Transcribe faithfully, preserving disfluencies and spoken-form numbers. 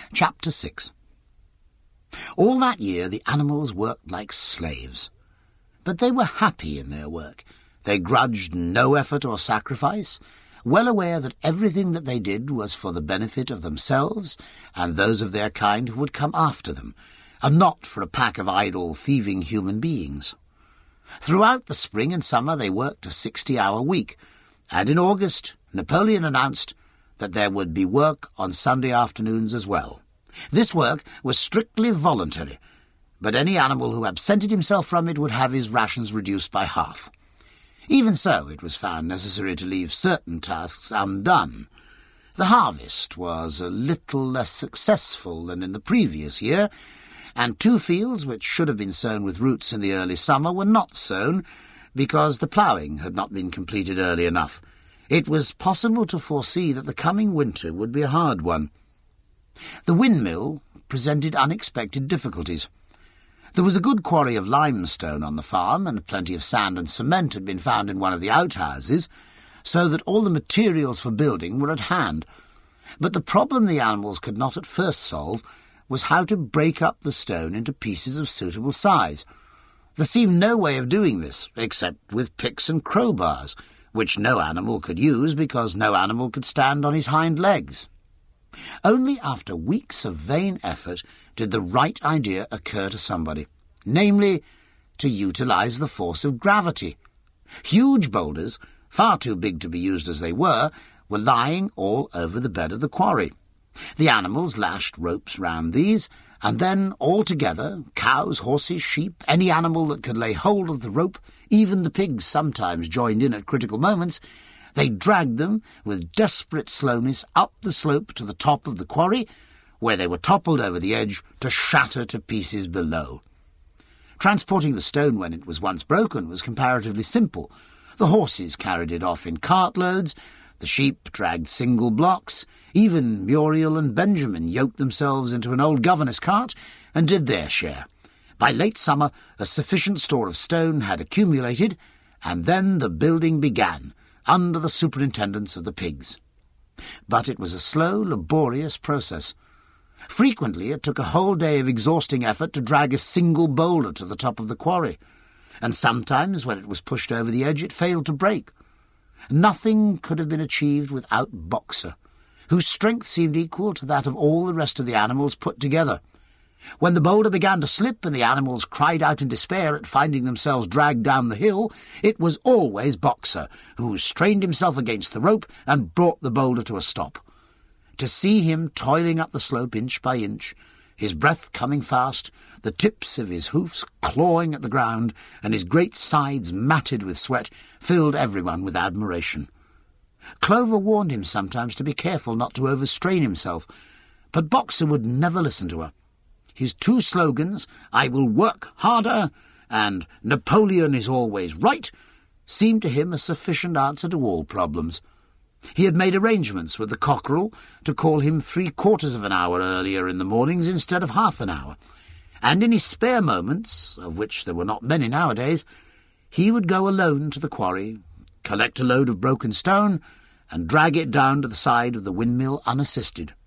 Chapter six. All that year the animals worked like slaves. But they were happy in their work. They grudged no effort or sacrifice, well aware that everything that they did was for the benefit of themselves and those of their kind who would come after them, and not for a pack of idle, thieving human beings. Throughout the spring and summer they worked a sixty-hour week, and in August Napoleon announced that there would be work on Sunday afternoons as well. This work was strictly voluntary, but any animal who absented himself from it would have his rations reduced by half. Even so, it was found necessary to leave certain tasks undone. The harvest was a little less successful than in the previous year, and two fields which should have been sown with roots in the early summer were not sown because the ploughing had not been completed early enough. It was possible to foresee that the coming winter would be a hard one. The windmill presented unexpected difficulties. There was a good quarry of limestone on the farm, and plenty of sand and cement had been found in one of the outhouses, so that all the materials for building were at hand. But the problem the animals could not at first solve was how to break up the stone into pieces of suitable size. There seemed no way of doing this, except with picks and crowbars, which no animal could use because no animal could stand on his hind legs. Only after weeks of vain effort did the right idea occur to somebody, namely, to utilize the force of gravity. Huge boulders, far too big to be used as they were, were lying all over the bed of the quarry. The animals lashed ropes round these, and then all together, cows, horses, sheep, any animal that could lay hold of the rope, even the pigs sometimes joined in at critical moments, they dragged them with desperate slowness up the slope to the top of the quarry, where they were toppled over the edge to shatter to pieces below. Transporting the stone when it was once broken was comparatively simple. The horses carried it off in cartloads, the sheep dragged single blocks, even Muriel and Benjamin yoked themselves into an old governess cart and did their share. By late summer a sufficient store of stone had accumulated, and then the building began, under the superintendence of the pigs. But it was a slow, laborious process. Frequently it took a whole day of exhausting effort to drag a single boulder to the top of the quarry, and sometimes when it was pushed over the edge it failed to break. Nothing could have been achieved without Boxer, whose strength seemed equal to that of all the rest of the animals put together. When the boulder began to slip and the animals cried out in despair at finding themselves dragged down the hill, it was always Boxer who strained himself against the rope and brought the boulder to a stop. To see him toiling up the slope inch by inch, his breath coming fast, the tips of his hoofs clawing at the ground, and his great sides matted with sweat, filled everyone with admiration. Clover warned him sometimes to be careful not to overstrain himself, but Boxer would never listen to her. His two slogans, "I will work harder," and "Napoleon is always right," seemed to him a sufficient answer to all problems. He had made arrangements with the cockerel to call him three-quarters of an hour earlier in the mornings instead of half an hour, and in his spare moments, of which there were not many nowadays, he would go alone to the quarry, collect a load of broken stone, and drag it down to the side of the windmill unassisted.